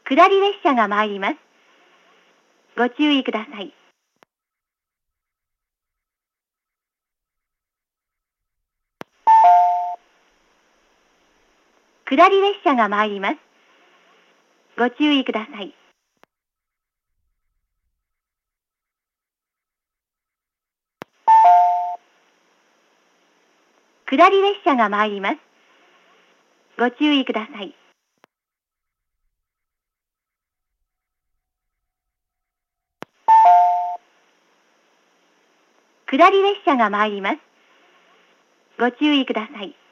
下り列車が参ります。ご注意ください。下り列車が参ります。ご注意ください。下り列車が参ります。ご注意ください。下り列車が参ります。ご注意ください。